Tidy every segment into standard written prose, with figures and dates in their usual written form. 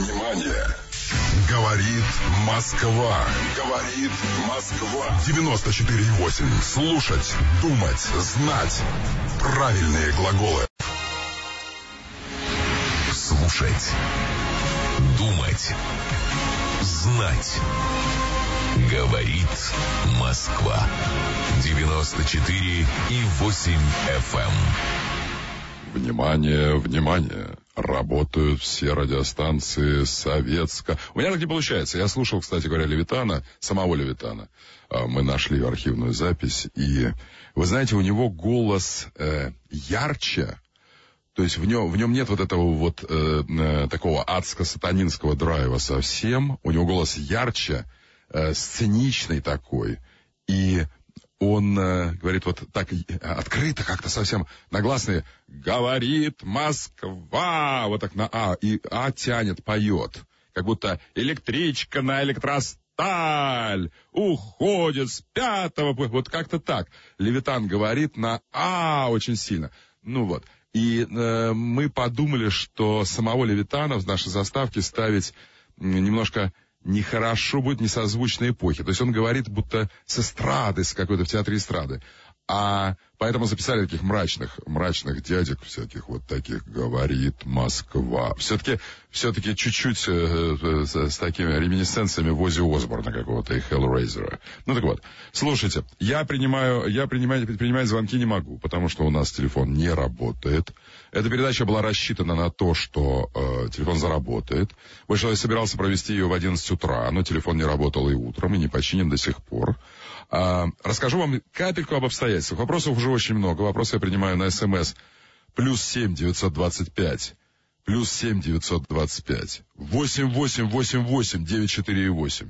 Внимание! Говорит Москва. Говорит Москва. 94,8. Слушать, думать, знать. Правильные глаголы. Слушать, думать, знать. Говорит Москва. 94,8 FM. Внимание, внимание. Работают все радиостанции Советска. У меня так не получается. Я слушал, кстати говоря, Левитана, самого Левитана. Мы нашли архивную запись. И, вы знаете, у него голос ярче. То есть в нем нет вот этого вот такого адско-сатанинского драйва совсем. У него голос ярче, сценичный такой. И он говорит вот так открыто, как-то совсем на гласные. Говорит Москва. Вот так на А. И А тянет, поет. Как будто электричка на электросталь уходит с 5-го. Вот как-то так. Левитан говорит на А очень сильно. Ну вот. И мы подумали, что самого Левитана в нашей заставке ставить немножко нехорошо будет, несозвучной эпохи. То есть он говорит будто с эстрады, с какой-то в театре эстрады. А поэтому записали таких мрачных дядек всяких вот таких. Говорит Москва. Все-таки чуть-чуть с такими реминисценциями Оззи Осборна какого-то и Хеллрейзера. Ну так вот, слушайте, я принимать звонки не могу, потому что у нас телефон не работает. Эта передача была рассчитана на то, что телефон заработает. Больше я собирался провести ее в 11 утра, но телефон не работал и утром, и не починен до сих пор. Расскажу вам капельку об обстоятельствах. Вопросов уже очень много. Вопросы я принимаю на СМС +7 925 +7 925 8888 948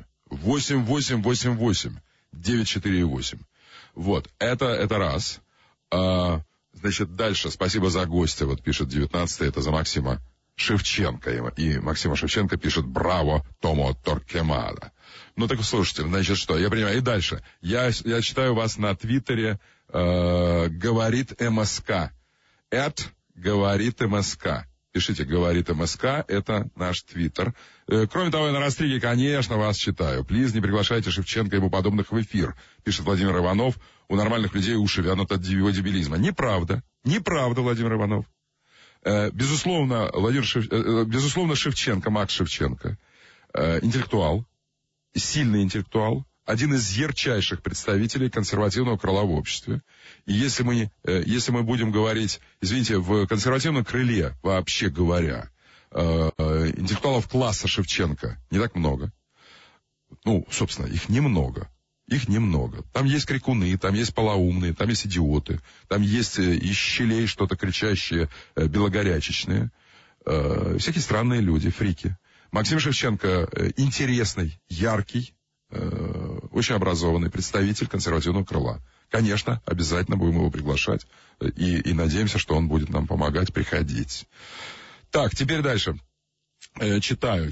8888 948. Вот, это раз. Значит, дальше, спасибо за гостя, вот пишет 19-й, это за Максима Шевченко. И Максима Шевченко пишет «Браво, Томо Торкемада». Ну так слушайте, значит что, я понимаю. И дальше. Я читаю вас на Твиттере «Говорит МСК». @говорит МСК. Пишите «Говорит МСК», это наш Твиттер. Кроме того, я на Ростриге, конечно, вас читаю. Плиз, не приглашайте Шевченко и ему подобных в эфир, пишет Владимир Иванов. У нормальных людей уши вянут от его дебилизма. Неправда, Владимир Иванов. Безусловно, Шевченко, Макс Шевченко, интеллектуал, сильный интеллектуал, один из ярчайших представителей консервативного крыла в обществе. И если мы будем говорить, извините, в консервативном крыле, вообще говоря, интеллектуалов класса Шевченко не так много. Ну, собственно, их немного. Там есть крикуны, там есть полоумные, там есть идиоты, там есть из щелей что-то кричащие, белогорячечные. Всякие странные люди, фрики. Максим Шевченко интересный, яркий, очень образованный представитель консервативного крыла. Конечно, обязательно будем его приглашать. И надеемся, что он будет нам помогать приходить. Так, теперь дальше. Читаю.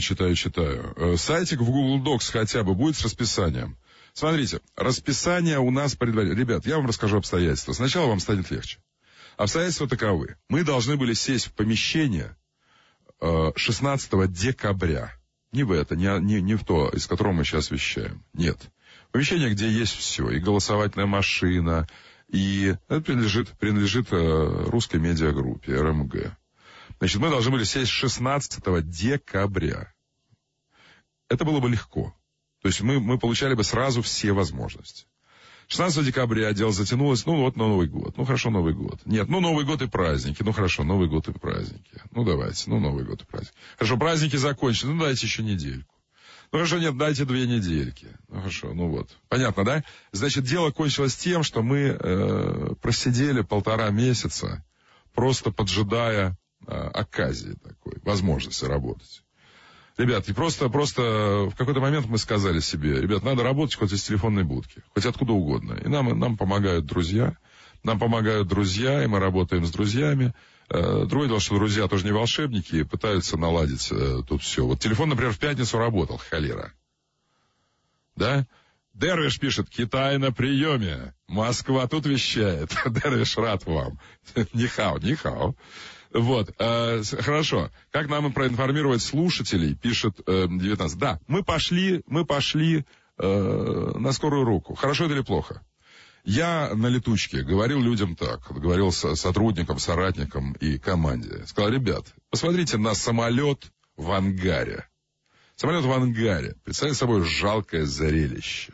Сайтик в Google Docs хотя бы будет с расписанием. Смотрите, расписание у нас предварительно. Ребят, я вам расскажу обстоятельства. Сначала вам станет легче. Обстоятельства таковы. Мы должны были сесть в помещение 16 декабря. Не в это, не в то, из которого мы сейчас вещаем. Нет. Помещение, где есть все. И голосовательная машина, и это принадлежит русской медиагруппе, РМГ. Значит, мы должны были сесть 16 декабря. Это было бы легко. То есть мы получали бы сразу все возможности. 16 декабря дело затянулось, на Новый год. Хорошо, Новый год. Нет, Новый год и праздники. Хорошо, Новый год и праздники. Давайте, Новый год и праздники. Хорошо, праздники закончены, дайте еще недельку. Хорошо, нет, дайте 2 недельки. Хорошо, Понятно, да? Значит, дело кончилось тем, что мы просидели 1,5 месяца, просто поджидая оказии такой, возможности работать. Ребят, и просто в какой-то момент мы сказали себе, ребят, надо работать хоть из телефонной будки, хоть откуда угодно. И нам помогают друзья, и мы работаем с друзьями. Другое дело, что друзья тоже не волшебники, и пытаются наладить тут все. Вот телефон, например, в пятницу работал, холера. Да? Дервиш пишет, Китай на приеме, Москва тут вещает. Дервиш, рад вам. Нихао. Вот, хорошо. Как нам проинформировать слушателей, пишет 19. Да, мы пошли на скорую руку. Хорошо это или плохо? Я на летучке говорил людям так, говорил сотрудникам, соратникам и команде. Сказал, ребят, посмотрите на самолет в ангаре. Самолет в ангаре представляет собой жалкое зрелище.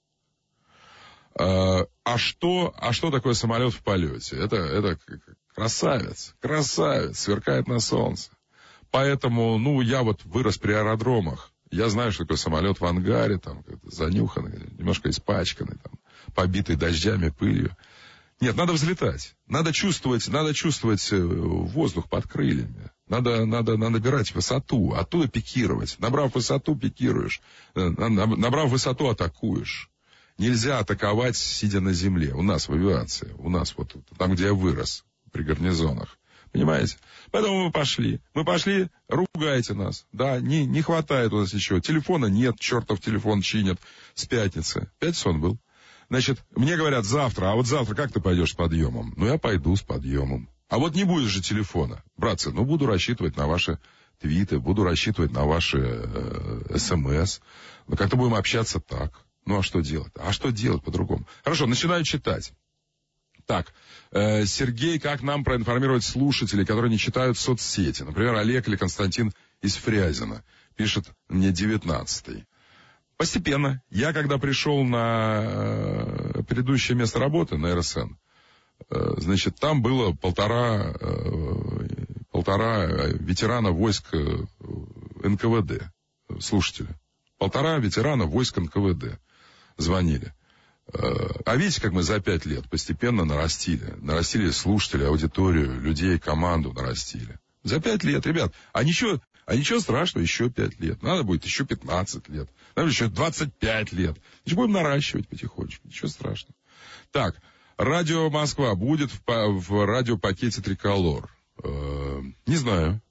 А что такое самолет в полете? Это красавец, сверкает на солнце. Поэтому, я вот вырос при аэродромах. Я знаю, что такое самолет в ангаре, там, занюханный, немножко испачканный, там, побитый дождями, пылью. Нет, надо взлетать. Надо чувствовать воздух под крыльями. Надо набирать высоту, оттуда пикировать. Набрав высоту, пикируешь. Набрав высоту, атакуешь. Нельзя атаковать, сидя на земле. У нас в авиации. У нас вот там, где я вырос, при гарнизонах. Понимаете? Поэтому мы пошли, ругайте нас. Да, не хватает у нас еще. Телефона нет, чертов телефон чинят с пятницы. Пятница он был. Значит, мне говорят завтра, а вот завтра как ты пойдешь с подъемом? Я пойду с подъемом. А вот не будет же телефона. Братцы, буду рассчитывать на ваши твиты, буду рассчитывать на ваши СМС. Как-то будем общаться так. А что делать? А что делать по-другому? Хорошо, начинаю читать. Так, Сергей, как нам проинформировать слушателей, которые не читают соцсети? Например, Олег или Константин из Фрязино. Пишет мне 19-й. Постепенно. Я, когда пришел на предыдущее место работы, на РСН, значит, там было полтора ветерана войск НКВД, слушатели. 1,5 ветерана войск НКВД звонили. А видите, как мы за 5 лет постепенно нарастили. Нарастили слушателей, аудиторию, людей, команду нарастили. За 5 лет, ребят. А ничего страшного, еще 5 лет. Надо будет еще 15 лет. Надо еще 25 лет. Значит, будем наращивать потихонечку. Ничего страшного. Так, Радио Москва будет в радиопакете «Триколор». Не знаю.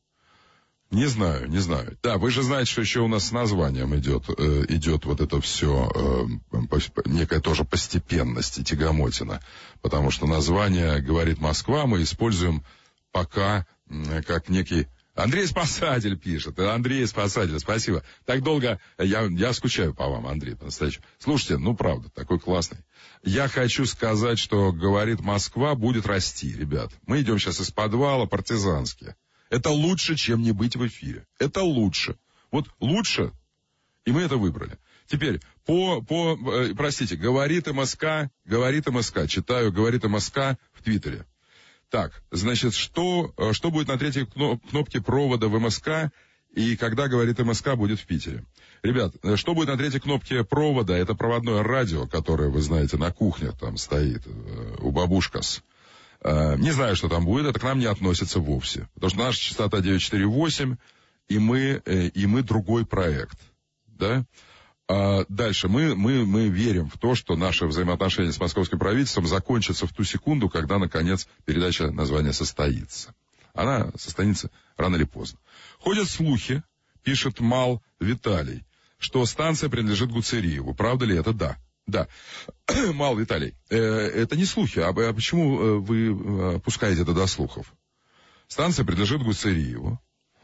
Да, вы же знаете, что еще у нас с названием идет вот это все, некая тоже постепенность и тягомотина. Потому что название говорит Москва, мы используем пока как некий... Андрей Спасатель пишет. Андрей Спасатель, спасибо. Так долго я скучаю по вам, Андрей, по-настоящему. Слушайте, правда, такой классный. Я хочу сказать, что говорит Москва будет расти, ребят. Мы идем сейчас из подвала партизански. Это лучше, чем не быть в эфире. Это лучше. Вот лучше, и мы это выбрали. Теперь, простите, говорит МСК, читаю, говорит МСК в Твиттере. Так, значит, что будет на третьей кнопке провода в МСК, и когда говорит МСК будет в Питере? Ребят, что будет на третьей кнопке провода? Это проводное радио, которое, вы знаете, на кухне там стоит, у бабушкас. Не знаю, что там будет, это к нам не относится вовсе. Потому что наша частота 948, и мы другой проект. Да? Дальше мы верим в то, что наши взаимоотношения с московским правительством закончатся в ту секунду, когда, наконец, передача названия состоится. Она состоится рано или поздно. Ходят слухи, пишет Мал Виталий, что станция принадлежит Гуцериеву. Правда ли это? Да. Мал Виталий, это не слухи. А почему вы пускаете это до слухов? Станция принадлежит Гуцериеву.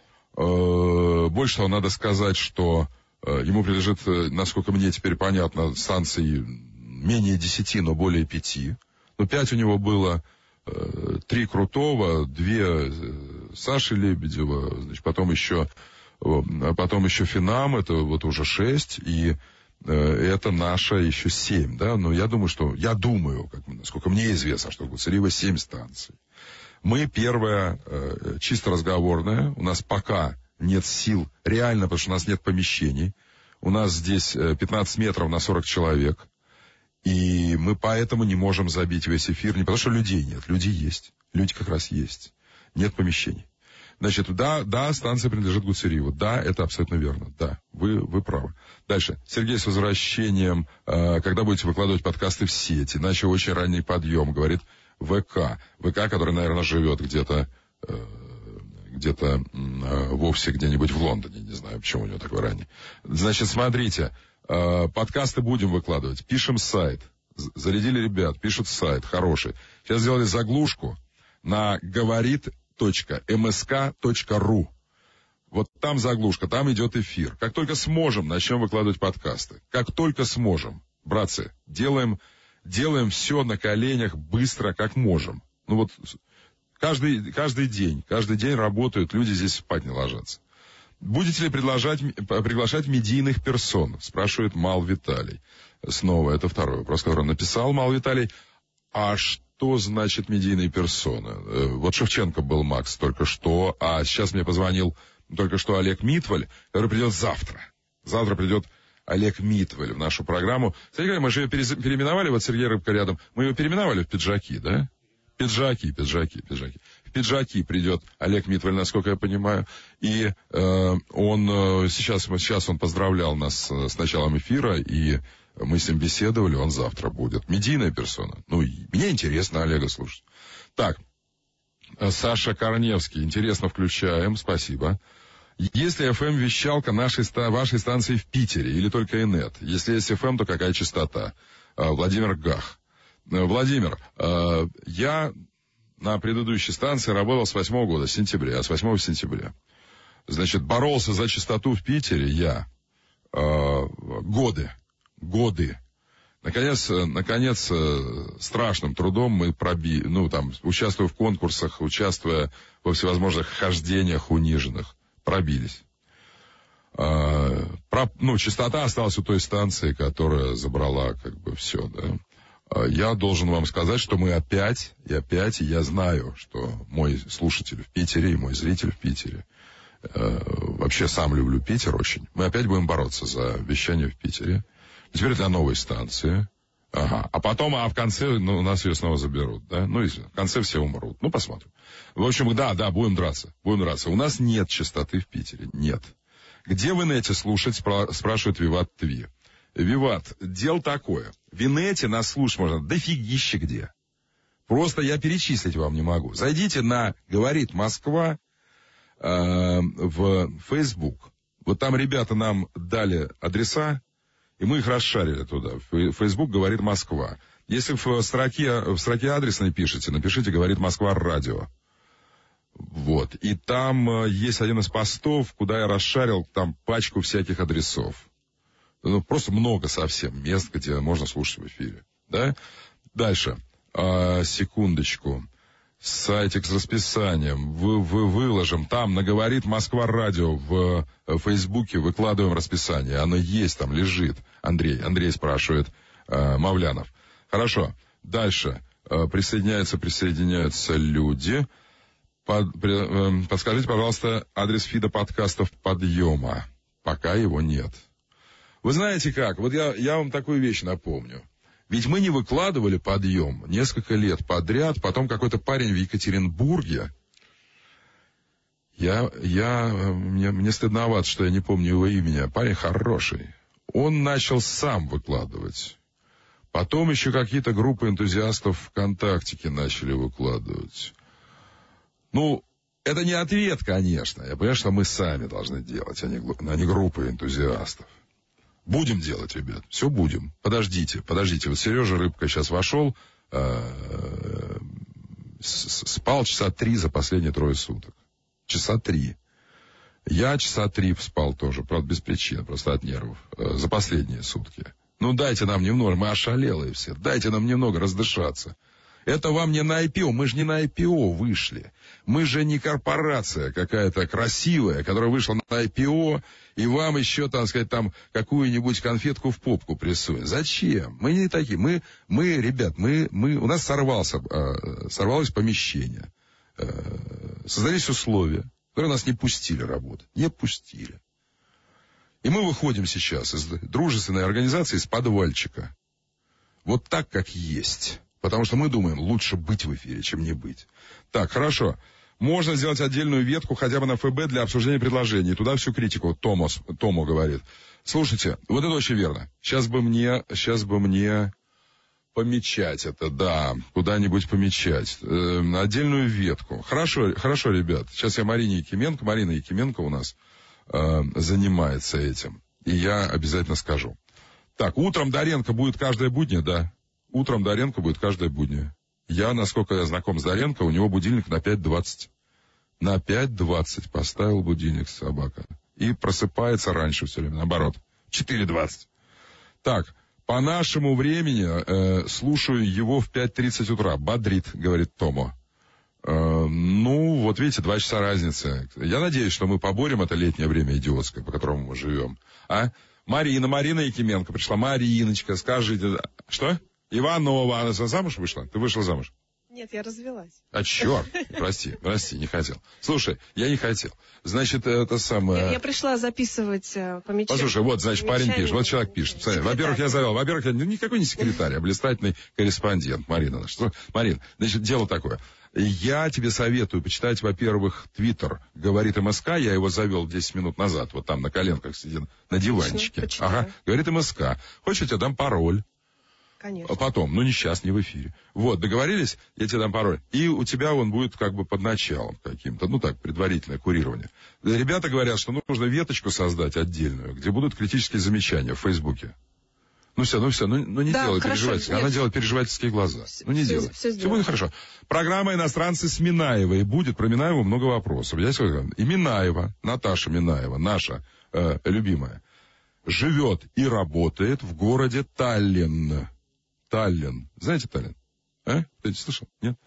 Больше того, надо сказать, что ему принадлежит, насколько мне теперь понятно, станции менее 10, но более 5. 5 у него было, 3 Крутого, 2 Саши Лебедева, значит, потом еще Финам, это вот уже 6, и это наша еще 7, да, но я думаю, насколько мне известно, что в Гуцериево 7 станций. Мы первая, чисто разговорная, у нас пока нет сил, реально, потому что у нас нет помещений. У нас здесь 15 метров на 40 человек. И мы поэтому не можем забить весь эфир. Не потому что людей нет, люди есть. Люди как раз есть. Нет помещений. Значит, да, станция принадлежит Гуцериеву. Да, это абсолютно верно. Да, вы правы. Дальше. Сергей, с возвращением. Когда будете выкладывать подкасты в сеть? Иначе очень ранний подъем, говорит ВК. ВК, который, наверное, живет где-то вовсе где-нибудь в Лондоне. Не знаю, почему у него такой ранний. Значит, смотрите. Подкасты будем выкладывать. Пишем сайт. Зарядили ребят. Пишут сайт. Хороший. Сейчас сделали заглушку на говорит podcast.msk.ru. Вот там заглушка, там идет эфир. Как только сможем, начнем выкладывать подкасты. Как только сможем. Братцы, делаем все на коленях быстро, как можем. Ну вот каждый день работают, люди здесь спать не ложатся. Будете ли приглашать медийных персон? Спрашивает Мал Виталий. Снова, это второй вопрос, который он написал, Мал Виталий. А что значит медийные персоны? Вот Шевченко был, Макс, только что, а сейчас мне позвонил только что Олег Митваль, который придет завтра. Завтра придет Олег Митваль в нашу программу. Кстати говоря, мы же ее переименовали, вот Сергей Рыбка рядом, мы ее переименовали в пиджаки, да? Пиджаки. В пиджаки придет Олег Митваль, насколько я понимаю. И он сейчас он поздравлял нас с началом эфира, и мы с ним беседовали, он завтра будет. Медийная персона. Ну, мне интересно Олега слушать. Так, Саша Корневский. Интересно, включаем. Спасибо. Есть ли FM-вещалка вашей станции в Питере или только Инет? Если есть FM, то какая частота? Владимир Гах. Владимир, я на предыдущей станции работал с 8 года, с 8 сентября. Значит, боролся за частоту в Питере я годы. Наконец, страшным трудом мы участвуя в конкурсах, участвуя во всевозможных хождениях униженных, пробились. Частота осталась у той станции, которая забрала все, да. Я должен вам сказать, что мы опять, и я знаю, что мой слушатель в Питере и мой зритель в Питере, вообще сам люблю Питер очень, мы опять будем бороться за вещание в Питере. Теперь для новой станции. Ага. А в конце, у нас ее снова заберут, да? Ну, и в конце все умрут. Ну, посмотрим. В общем, да, будем драться. У нас нет частоты в Питере. Нет. Где в инете слушать, спрашивает Виват Тви. Виват, дело такое. В инете нас слушать можно дофигище где. Просто я перечислить вам не могу. Зайдите на «Говорит Москва» в Facebook. Вот там ребята нам дали адреса, и мы их расшарили туда. Facebook «Говорит Москва». Если в строке адресной пишете, напишите «Говорит Москва» радио. Вот. И там есть один из постов, куда я расшарил там пачку всяких адресов. Ну, просто много совсем мест, где можно слушать в эфире. Да? Дальше. Секундочку. Сайтик с расписанием. Выложим. Там на «Говорит Москва» радио в Фейсбуке выкладываем расписание. Оно есть, там лежит. Андрей спрашивает Мавлянов. Хорошо. Дальше. Присоединяются люди. Подскажите, пожалуйста, адрес фида подкастов «Подъема». Пока его нет. Вы знаете как? Вот я вам такую вещь напомню. Ведь мы не выкладывали «Подъем» несколько лет подряд. Потом какой-то парень в Екатеринбурге. Мне стыдновато, что я не помню его имени. Парень хороший. Он начал сам выкладывать. Потом еще какие-то группы энтузиастов ВКонтактике начали выкладывать. Ну, это не ответ, конечно. Я понимаю, что мы сами должны делать, а не группы энтузиастов. Будем делать, ребят. Все будем. Подождите. Вот Сережа Рыбка сейчас вошел, спал часа 3 за последние 3 суток. Часа 3. Я часа 3 спал тоже, правда, без причины, просто от нервов. За последние сутки. Ну, дайте нам немного, мы ошалелые все. Дайте нам немного раздышаться. Это вам не на IPO, мы же не на IPO вышли. Мы же не корпорация какая-то красивая, которая вышла на IPO, и вам еще, так сказать, там какую-нибудь конфетку в попку присунет. Зачем? Мы не такие. Ребят, у нас сорвалось помещение. Создались условия, которые нас не пустили работать. Не пустили. И мы выходим сейчас из дружественной организации, из подвальчика. Вот так, как есть. Потому что мы думаем, лучше быть в эфире, чем не быть. Так, хорошо. Можно сделать отдельную ветку хотя бы на ФБ для обсуждения предложений. Туда всю критику. Томо говорит. Слушайте, вот это очень верно. Сейчас бы мне помечать это, да, куда-нибудь помечать. Отдельную ветку. Хорошо, ребят. Сейчас я Марина Якименко у нас занимается этим. И я обязательно скажу. Так, утром Доренко будет каждое будни, да. Утром Доренко будет каждое будни. Насколько я знаком с Доренко, у него будильник на 5:20. На 5:20 поставил будильник собака. И просыпается раньше все время, наоборот. 4:20. Так, по нашему времени слушаю его в 5:30 утра. Бодрит, говорит Томо. Ну, вот видите, 2 часа разницы. Я надеюсь, что мы поборем это летнее время идиотское, по которому мы живем. А? Марина Якименко пришла. Мариночка, скажите... Что? Иванова. Она замуж вышла? Ты вышла замуж? Нет, я развелась. А черт, прости, не хотел. Слушай, я не хотел. Значит, это самое... Я пришла записывать помечание. Послушай, вот, значит, парень пишет, вот человек пишет. Во-первых, я завел, я никакой не секретарь, а блистательный корреспондент, Марина наша. Марин, значит, дело такое. Я тебе советую почитать, во-первых, Твиттер «Говорит МСК». Я его завел 10 минут назад, вот там на коленках сидит, на диванчике. Ага, «Говорит МСК». Хочешь, я тебе дам пароль? Конечно. Потом, не сейчас, не в эфире. Вот, договорились? Я тебе дам пароль. И у тебя он будет как бы под началом каким-то, предварительное курирование. Ребята говорят, что нужно веточку создать отдельную, где будут критические замечания в Фейсбуке. Не делай переживательские. Она делает переживательские глаза. Не делай. Все будет хорошо. Программа «Иностранцы» с Минаевой будет. Про Минаеву много вопросов. И Минаева, Наташа Минаева, наша любимая, живет и работает в городе Таллин. Таллин. Знаете Таллин? Кто-нибудь слышал? Нет?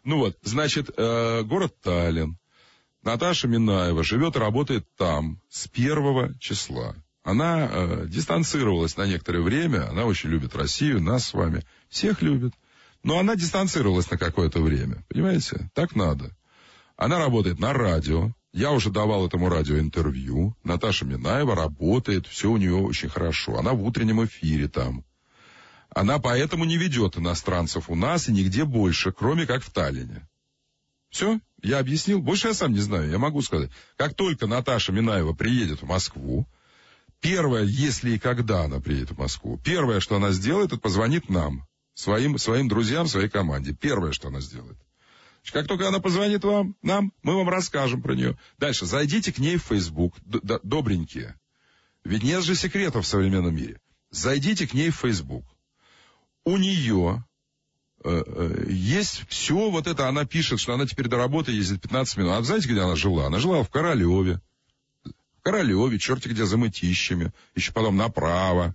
Город Таллин. Наташа Минаева живет и работает там с 1 числа. Она дистанцировалась на некоторое время. Она очень любит Россию, нас с вами. Всех любит. Но она дистанцировалась на какое-то время. Понимаете? Так надо. Она работает на радио. Я уже давал этому радио интервью. Наташа Минаева работает. Все у нее очень хорошо. Она в утреннем эфире там. Она поэтому не ведет иностранцев у нас и нигде больше, кроме как в Таллине. Все? Я объяснил. Больше я сам не знаю. Я могу сказать. Как только Наташа Минаева приедет в Москву, первое, если и когда она приедет в Москву, первое, что она сделает, это позвонит нам, своим друзьям, своей команде. Первое, что она сделает. Как только она позвонит нам, мы вам расскажем про нее. Дальше. Зайдите к ней в Facebook. Добренькие. Ведь нет же секретов в современном мире. Зайдите к ней в Facebook. У нее есть все вот это. Она пишет, что она теперь до работы ездит 15 минут. А знаете, где она жила? Она жила в Королеве. В Королеве, черти где, за Мытищами. Еще потом направо.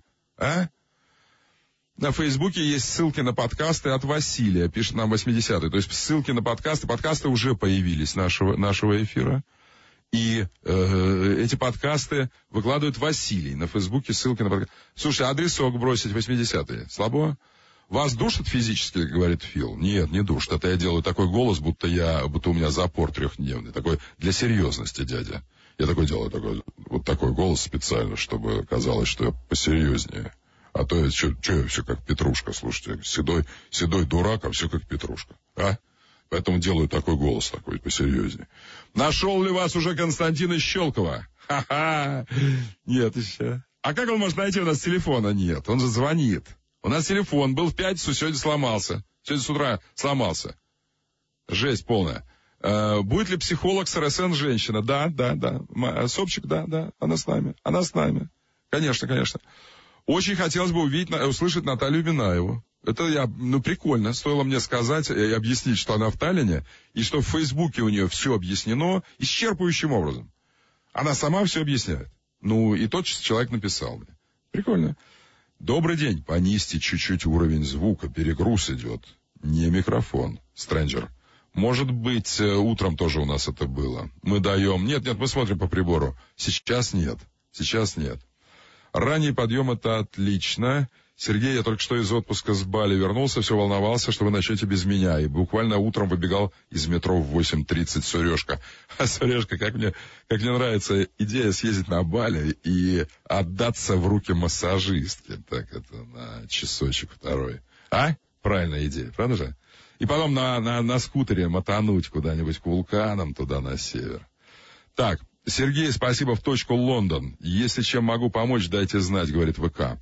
На Фейсбуке есть ссылки на подкасты от Василия, пишет нам 80-й. То есть ссылки на подкасты. Подкасты уже появились нашего эфира. И эти подкасты выкладывает Василий. На Фейсбуке ссылки на подкасты. Слушай, адресок бросить 80-е. Слабо? Вас душат физически, говорит Фил? Нет, не душат. Это я делаю такой голос, будто у меня запор 3-дневный. Такой для серьезности, дядя. Я делаю такой голос специально, чтобы казалось, что я посерьезнее. А то я все как Петрушка, слушайте. Седой дурак, а все как Петрушка. Поэтому делаю такой голос, такой посерьезнее. Нашел ли вас уже Константин из Щелково? Ха-ха! Нет еще. А как он может найти? У нас телефона нет. Он же звонит. У нас телефон был в пятницу, сегодня сломался. Сегодня с утра сломался. Жесть полная. Будет ли психолог с РСН женщина? Да. Собчик, да. Она с нами. Конечно. Очень хотелось бы услышать Наталью Минаеву. Это прикольно. Стоило мне сказать и объяснить, что она в Таллине, и что в Фейсбуке у нее все объяснено исчерпывающим образом. Она сама все объясняет. И тот человек написал мне. Прикольно. Добрый день. Понизьте чуть-чуть уровень звука. Перегруз идет. Не микрофон. Стрэнджер. Может быть, утром тоже у нас это было. Мы даем... Нет, мы смотрим по прибору. Сейчас нет. Ранний подъем — это отлично. Сергей, я только что из отпуска с Бали вернулся, все волновался, что вы начнете без меня. И буквально утром выбегал из метро в 8:30 Сережка. А Сережка, как мне нравится идея съездить на Бали и отдаться в руки массажистке. Так, это на часочек второй. Правильная идея, правда же? И потом на скутере мотануть куда-нибудь к вулканам, туда на север. Так, Сергей, спасибо, в точку Лондон. Если чем могу помочь, дайте знать, говорит ВК.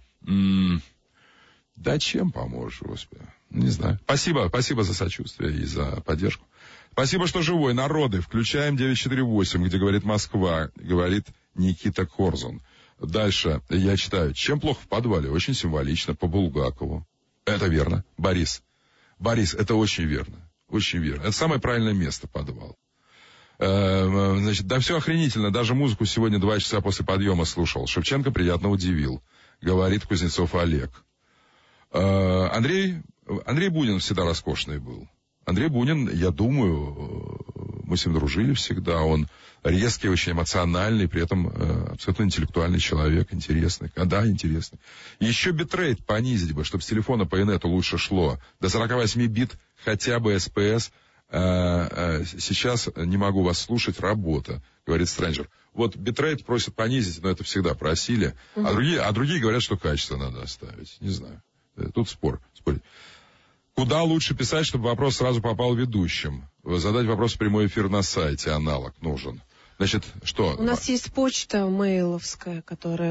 Да чем поможешь, Господи? Не знаю. Спасибо за сочувствие и за поддержку. Спасибо, что живой. Народы, включаем 948, где говорит Москва, говорит Никита Корзун. Дальше я читаю. Чем плохо в подвале? Очень символично, по Булгакову. Это верно. Борис, это очень верно. Очень верно. Это самое правильное место, подвал. Значит, да все охренительно. Даже музыку сегодня 2 часа после подъема слушал. Шевченко приятно удивил, говорит Кузнецов Олег. Андрей Бунин всегда роскошный был. Андрей Бунин, я думаю, мы с ним дружили всегда. Он резкий, очень эмоциональный, при этом абсолютно интеллектуальный человек, интересный. Да, интересный. Еще битрейт понизить бы, чтобы с телефона по инету лучше шло. До 48 бит хотя бы СПС. Сейчас не могу вас слушать, работа, говорит Стрэнджер. Вот битрейт просят понизить, но это всегда просили. А другие говорят, что качество надо оставить. Не знаю. Тут спорить. Куда лучше писать, чтобы вопрос сразу попал ведущим? Задать вопрос в прямой эфир на сайте, аналог нужен. Значит, что? У нас есть почта мейловская, которая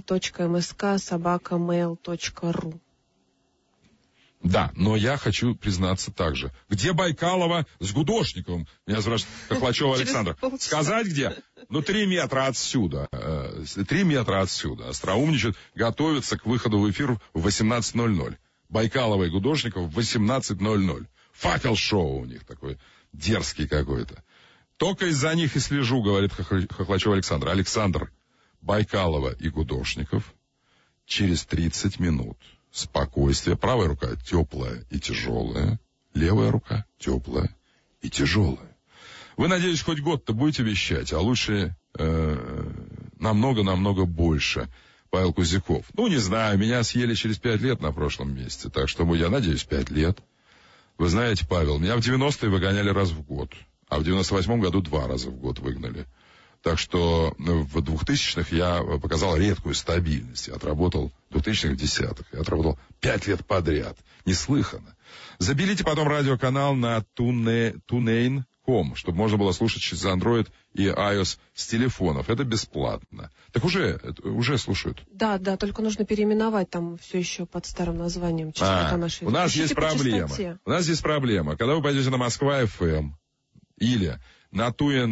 говорит.msk@mail.ru. Да, но я хочу признаться также. Где Байкалова с Гудошниковым? Меня спрашивает Хохлачева Александр. Сказать где? 3 метра отсюда. 3 метра отсюда. Остроумничают, готовятся к выходу в эфир в 18:00. Байкалова и Гудошников в 18:00. Факел-шоу у них такой дерзкий какой-то. Только из-за них и слежу, говорит Хохлачева Александр. Александр, Байкалова и Гудошников через 30 минут. Спокойствие. Правая рука теплая и тяжелая. Левая рука теплая и тяжелая. Вы, надеюсь, хоть год-то будете вещать, а лучше намного больше. Павел Кузяков. Не знаю, меня съели через 5 лет на прошлом месте, так что я надеюсь 5 лет. Вы знаете, Павел, меня в 90-е выгоняли раз в год, а в 98-м году 2 раза в год выгнали. Так что в 2000-х я показал редкую стабильность. Я отработал в 2000-х, 10-х. Я отработал 5 лет подряд. Неслыханно. Забелите потом радиоканал на tunein.com, чтобы можно было слушать через Android и iOS с телефонов. Это бесплатно. Так уже слушают. Да, только нужно переименовать там все еще под старым названием. У нас есть проблема. У нас есть проблема. Когда вы пойдете на Москва-ФМ или на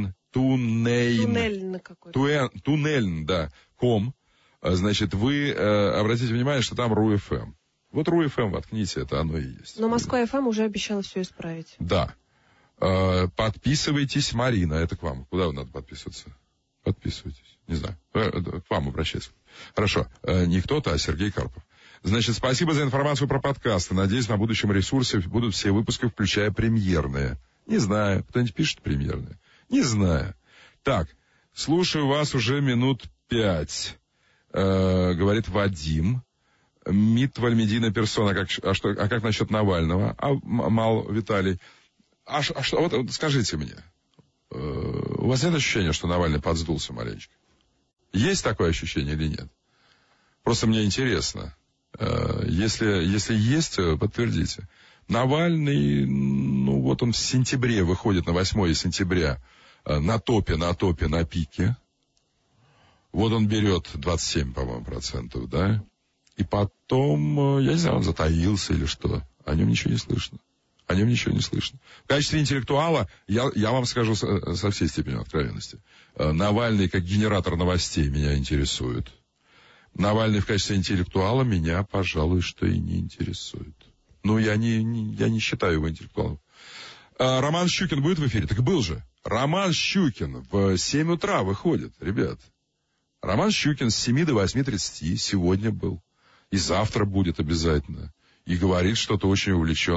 Туннельн.com, значит, вы обратите внимание, что там РУ-ФМ. Вот РУ-ФМ воткните, это оно и есть. Но Москва-ФМ уже обещала все исправить. Да. Подписывайтесь, Марина, это к вам. Куда надо подписываться? Подписывайтесь. Не знаю. К вам обращаться. Хорошо. Не кто-то, а Сергей Карпов. Значит, спасибо за информацию про подкасты. Надеюсь, на будущем ресурсе будут все выпуски, включая премьерные. Не знаю. Кто-нибудь пишет премьерные? Не знаю. Так, слушаю вас уже минут 5, говорит Вадим. МИД Вальмедийная персона. А как насчет Навального? Мал Виталий. А что, вот скажите мне, у вас нет ощущения, что Навальный подсдулся маленечко? Есть такое ощущение или нет? Просто мне интересно. Если есть, подтвердите. Навальный, он в сентябре выходит, на 8 сентября, на топе, на пике. Вот он берет 27, по-моему, %, да? И потом, я не знаю, он затаился или что. О нем ничего не слышно. В качестве интеллектуала, я вам скажу со всей степенью откровенности, Навальный как генератор новостей меня интересует. Навальный в качестве интеллектуала меня, пожалуй, что и не интересует. Я не считаю его интеллектуалом. Роман Щукин будет в эфире? Так был же. Роман Щукин в 7 утра выходит, ребят. Роман Щукин с 7 до 8:30 сегодня был. И завтра будет обязательно. И говорит что-то очень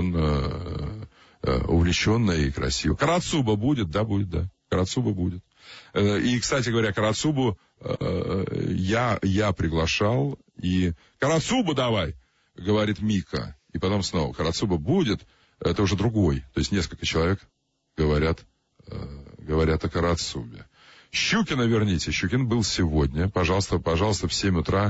увлеченное и красиво. Карацуба будет? Да, будет, да. Карацуба будет. И, кстати говоря, Карацубу я приглашал. И Карацубу давай, говорит Мика. И потом снова Карацуба будет. Это уже другой. То есть несколько человек говорят о Карацубе. Щукина верните. Щукин был сегодня. Пожалуйста, в 7 утра.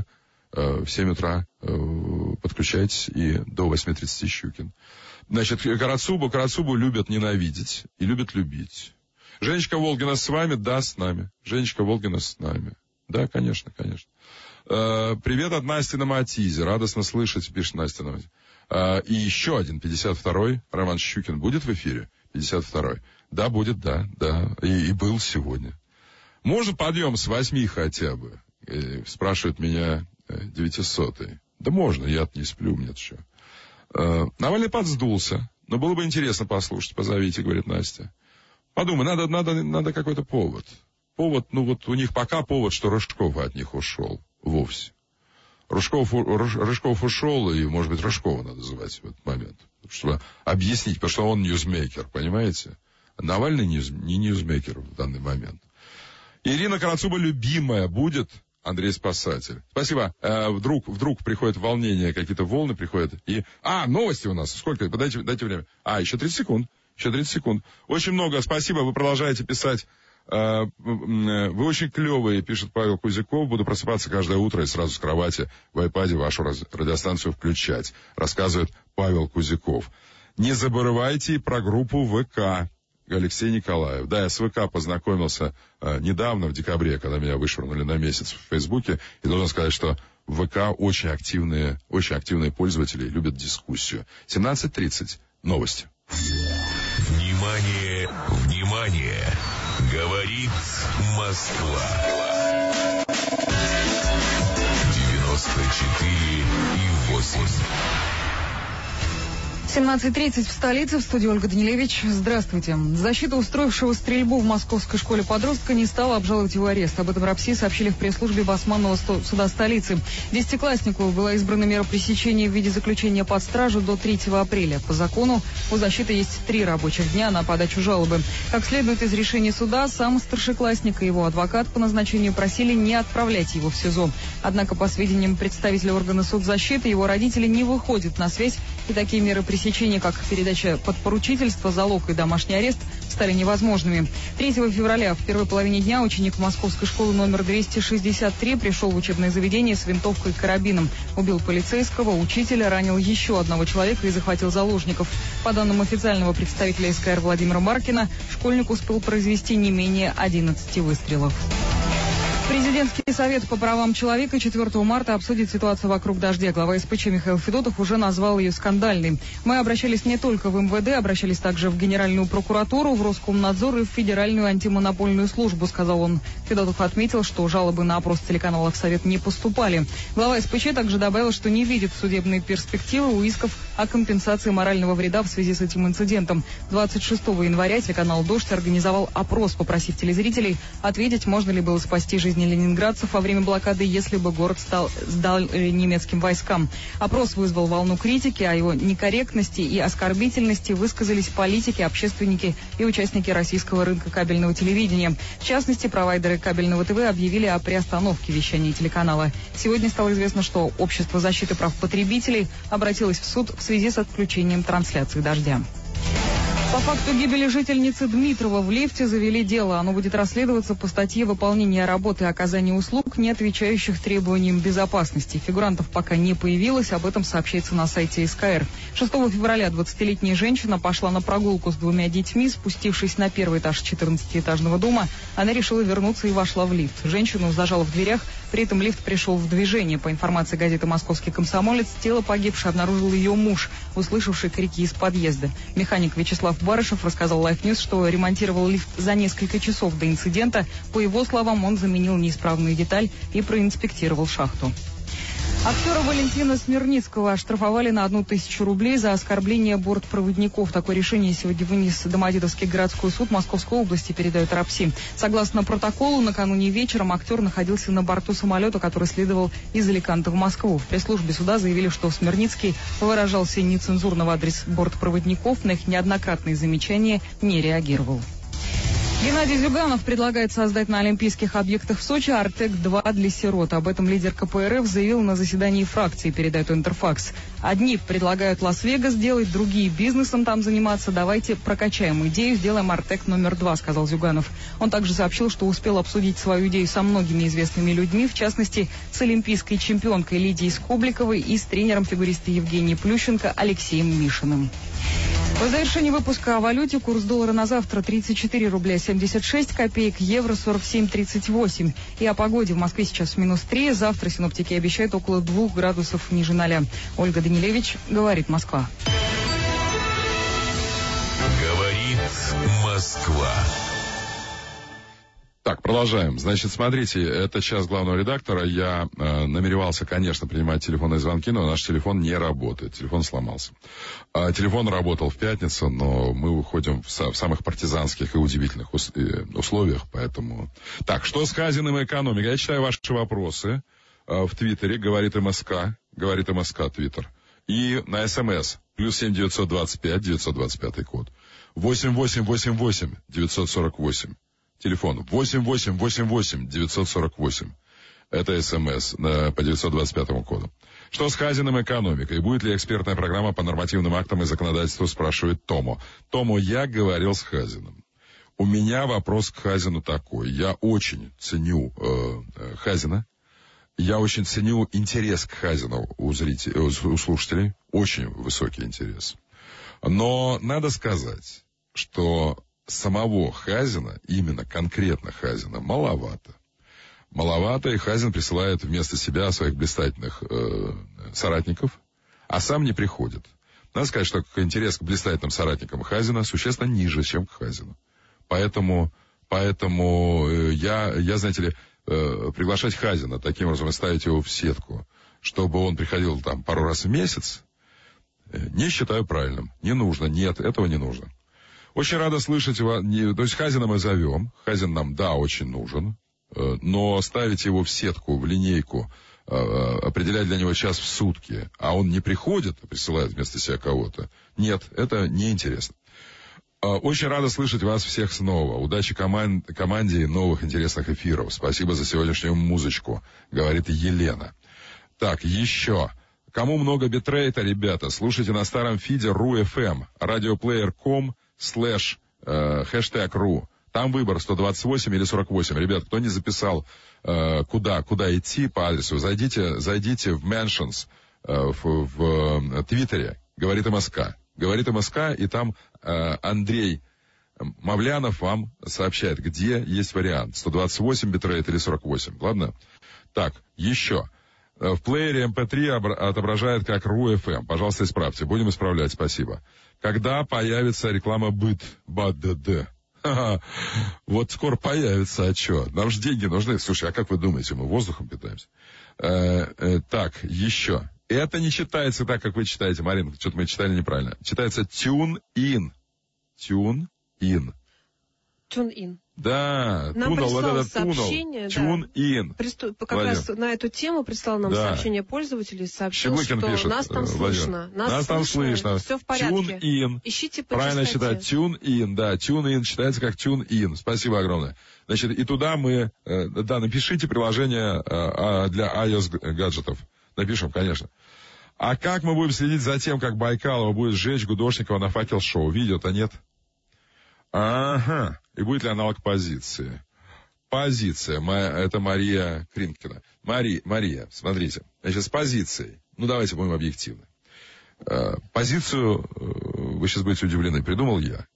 Подключайтесь, и до 8:30 Щукин. Значит, Карацубу любят ненавидеть и любят любить. Женечка Волгина с вами? Да, с нами. Женечка Волгина с нами. Да, конечно. Привет от Насти на Матизе. Радостно слышать, пишет Настя на Матизе. И еще один, 52-й. Роман Щукин будет в эфире? 52-й. Да, будет, да. И был сегодня. Может, подъем с 8 хотя бы? Спрашивает меня 900-й. Да можно, я-то не сплю, мне-то что. Навальный подсдулся. Но было бы интересно послушать. Позовите, говорит Настя. Подумай, надо какой-то повод. Повод, ну вот у них пока повод, что Рыжков от них ушел. Вовсе. Рыжков ушел, и, может быть, Рыжкова надо называть в этот момент. Чтобы объяснить, потому что он ньюсмейкер, понимаете? Навальный не ньюсмейкер в данный момент. Ирина Карацуба любимая будет, Андрей Спасатель. Спасибо. Вдруг приходит волнение, какие-то волны приходят. Новости у нас. Сколько? Дайте время. Еще 30 секунд. Очень много. Спасибо, вы продолжаете писать. Вы очень клевые, пишет Павел Кузяков. Буду просыпаться каждое утро и сразу с кровати в айпаде вашу радиостанцию включать, рассказывает Павел Кузяков. Не забывайте про группу ВК. Алексей Николаев. Да, я с ВК познакомился недавно, в декабре, когда меня вышвырнули на месяц в Фейсбуке. И должен сказать, что в ВК очень активные пользователи, любят дискуссию. 17:30. Новости. Внимание! Говорит Москва. 94,8. 17:30 в столице, в студии Ольга Данилевич. Здравствуйте. Защита устроившего стрельбу в московской школе подростка не стала обжаловать его арест. Об этом РАПСИ сообщили в пресс-службе Басманного суда столицы. Десятикласснику была избрана мера пресечения в виде заключения под стражу до 3 апреля. По закону у защиты есть 3 рабочих дня на подачу жалобы. Как следует из решения суда, сам старшеклассник и его адвокат по назначению просили не отправлять его в СИЗО. Однако, по сведениям представителя органа судзащиты, его родители не выходят на связь, и такие меры пресечения, как передача под поручительство, залог и домашний арест, стали невозможными. 3 февраля в первой половине дня ученик московской школы номер 263 пришел в учебное заведение с винтовкой и карабином. Убил полицейского, учителя, ранил еще одного человека и захватил заложников. По данным официального представителя СКР Владимира Маркина, школьник успел произвести не менее 11 выстрелов. Президентский совет по правам человека 4 марта обсудит ситуацию вокруг «Дождя». Глава СПЧ Михаил Федотов уже назвал ее скандальной. Мы обращались не только в МВД, обращались также в Генеральную прокуратуру, в Роскомнадзор и в Федеральную антимонопольную службу, сказал он. Федотов отметил, что жалобы на опрос телеканала в Совет не поступали. Глава СПЧ также добавил, что не видит судебные перспективы у исков о компенсации морального вреда в связи с этим инцидентом. 26 января телеканал «Дождь» организовал опрос, попросив телезрителей ответить, можно ли было спасти жизнь ленинградцев во время блокады, если бы город сдал немецким войскам. Опрос вызвал волну критики, о его некорректности и оскорбительности высказались политики, общественники и участники российского рынка кабельного телевидения. В частности, провайдеры кабельного ТВ объявили о приостановке вещания телеканала. Сегодня стало известно, что Общество защиты прав потребителей обратилось в суд в связи с отключением трансляции «Дождя». По факту гибели жительницы Дмитрова в лифте завели дело. Оно будет расследоваться по статье «Выполнение работы и оказание услуг, не отвечающих требованиям безопасности». Фигурантов пока не появилось, об этом сообщается на сайте СКР. 6 февраля 20-летняя женщина пошла на прогулку с 2 детьми. Спустившись на 1-й этаж 14-этажного дома, она решила вернуться и вошла в лифт. Женщину зажало в дверях, при этом лифт пришел в движение. По информации газеты «Московский комсомолец», тело погибшей обнаружил ее муж, услышавший крики из подъезда. Механик Вячеслав Барышев рассказал Life News, что ремонтировал лифт за несколько часов до инцидента. По его словам, он заменил неисправную деталь и проинспектировал шахту. Актера Валентина Смирницкого оштрафовали на 1000 рублей за оскорбление бортпроводников. Такое решение сегодня вынес Домодедовский городской суд Московской области, передает РАПСИ. Согласно протоколу, накануне вечером актер находился на борту самолета, который следовал из Аликанте в Москву. В пресс-службе суда заявили, что Смирницкий выражался нецензурно в адрес бортпроводников, на их неоднократные замечания не реагировал. Геннадий Зюганов предлагает создать на олимпийских объектах в Сочи «Артек-2» для сирот. Об этом лидер КПРФ заявил на заседании фракции, передает Интерфакс. Одни предлагают Лас-Вегас делать, другие бизнесом там заниматься. Давайте прокачаем идею, сделаем «Артек номер 2», сказал Зюганов. Он также сообщил, что успел обсудить свою идею со многими известными людьми, в частности, с олимпийской чемпионкой Лидией Скобликовой и с тренером фигуристы Евгенией Плющенко Алексеем Мишиным. В завершении выпуска о валюте. Курс доллара на завтра 34 рубля 76 копеек, евро 47,38. И о погоде. В Москве сейчас -3. Завтра синоптики обещают около 2 градусов ниже 0. Ольга Данилевич, говорит Москва. Говорит Москва. Так, продолжаем. Значит, смотрите, это час главного редактора. Я намеревался, конечно, принимать телефонные звонки, но наш телефон не работает. Телефон сломался. Телефон работал в пятницу, но мы выходим в самых партизанских и удивительных условиях, поэтому... Так, что с Хазиным и экономикой? Я читаю ваши вопросы в Твиттере, говорит МСК, Твиттер. И на СМС, +7 925, 925 код, 8888 948. Телефон 8888-948. Это СМС по 925 коду. Что с Хазиным экономикой? Будет ли экспертная программа по нормативным актам и законодательству, спрашивает Томо. Томо, я говорил с Хазиным. У меня вопрос к Хазину такой. Я очень ценю Хазина. Я очень ценю интерес к Хазину у слушателей. Очень высокий интерес. Но надо сказать, что самого Хазина, именно конкретно Хазина, маловато. Маловато, и Хазин присылает вместо себя своих блистательных соратников, а сам не приходит. Надо сказать, что интерес к блистательным соратникам Хазина существенно ниже, чем к Хазину. Поэтому я, знаете ли, приглашать Хазина, таким образом ставить его в сетку, чтобы он приходил там пару раз в месяц, не считаю правильным. Не нужно, нет, этого не нужно. Очень рада слышать его. То есть Хазина мы зовем. Хазин нам, да, очень нужен. Но ставить его в сетку, в линейку, определять для него час в сутки, а он не приходит, присылает вместо себя кого-то. Нет, это неинтересно. Очень рада слышать вас всех снова. Удачи команде и новых интересных эфиров. Спасибо за сегодняшнюю музычку, говорит Елена. Так, еще. Кому много битрейта, ребята, слушайте на старом фиде RU.FM, radioplayer.com/#RU. Там выбор 128 или 48. Ребят, кто не записал, куда идти по адресу, зайдите в Mentions в Твиттере, говорит МСК. Говорит МСК, и там Андрей Мавлянов вам сообщает, где есть вариант. 128 битрейт или 48. Ладно? Так, еще. В плеере MP3 отображает как RU.FM. Пожалуйста, исправьте. Будем исправлять, спасибо. Когда появится реклама БАДД? Вот скоро появится, а что? Нам же деньги нужны. Слушай, а как вы думаете, мы воздухом питаемся? Так, еще. Это не читается так, как вы читаете, Марина. Что-то мы читали неправильно. Читается tune-in. Tune-in. Tune-in. Да, нам туннел, прислал вот это сообщение, tune-in. Как раз на эту тему прислал нам сообщение пользователей, сообщил, Щеглыкин что пишет, нас там слышно. Нас там слышно. Все в порядке. Tune-in. Ищите по Правильно частоте. считать. Tune-in, да. Tune-in читается как tune-in. Спасибо огромное. Значит, и туда мы... Да, напишите приложение для iOS-гаджетов. Напишем, конечно. А как мы будем следить за тем, как Байкалова будет сжечь Гудошникова на факел-шоу? Видео-то нет. Ага. И будет ли аналог позиции? Позиция. Это Мария Кринкина. Мария, смотрите. Значит, с позицией. Ну, давайте будем объективны. Позицию, вы сейчас будете удивлены, придумал я.